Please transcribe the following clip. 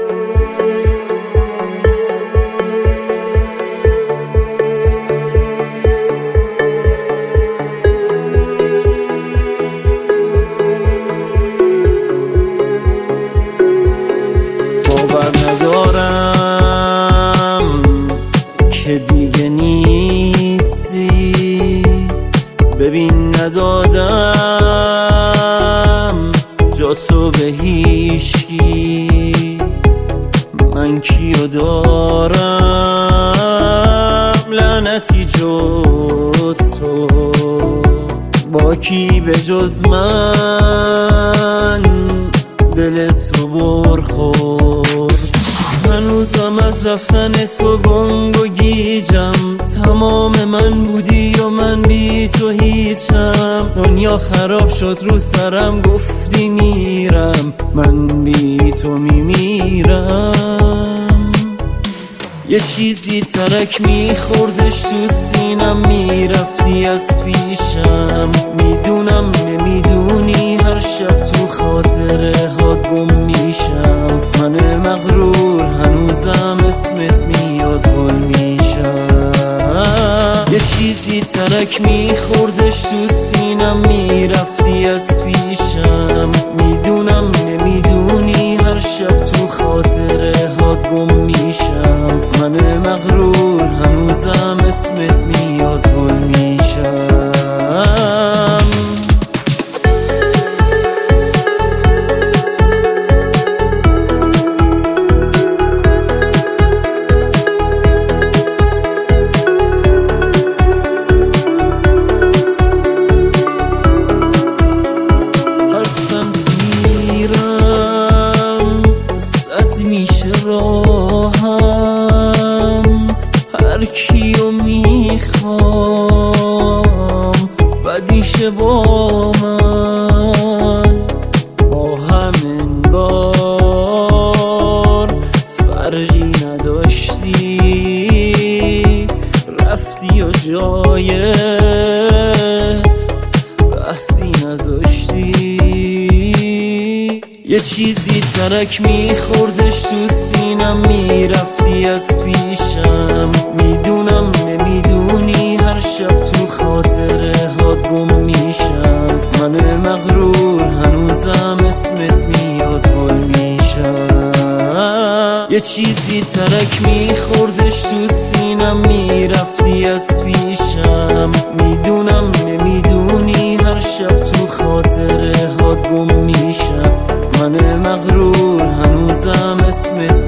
باور ندارم که دیگه نیستی، ببین ندادم جا تو به هیچکی. من کیو دارم لعنتی جز تو، با کی به جز من دل تو برخورد. هنوزم از رفتن تو گنگ و گیجم، تمام من بودی و من بی تو هیچم. دنیا خراب شد رو سرم، گفتی میرم، من بی تو میمیرم. یه چیزی ترک میخوردش تو سینم، میرفتی از پیشم. میدونم نمیدونی هر شب تو خاطره هات گم میشم. من مغرور هنوزم اسمت میاد حل میشم. یه چیزی ترک میخوردش تو سینم، میرفتی از پیشم. میدونم نمیدونی هر شب تو خاطره هات گم میشم. من مغرور هنوزم اسمت میاد حل میشم. راهم هر کیو میخوام بد میشه با من، با هم انگار فرقی نداشتی. رفتی و جای بحثی نذاشتی. یه چیزی ترک میخوردش تو سینم، میرفتی از پیشم. میدونم نمیدونی هر شب تو خاطره هات گم میشم. من مغرور هنوزم اسمت میاد حل میشم. یه چیزی ترک میخوردش تو سینم، میرفتی از پیشم. میدونم نمیدونی هر شب تو خاطره هات گم میشم. من مغرور هنوزم اسمت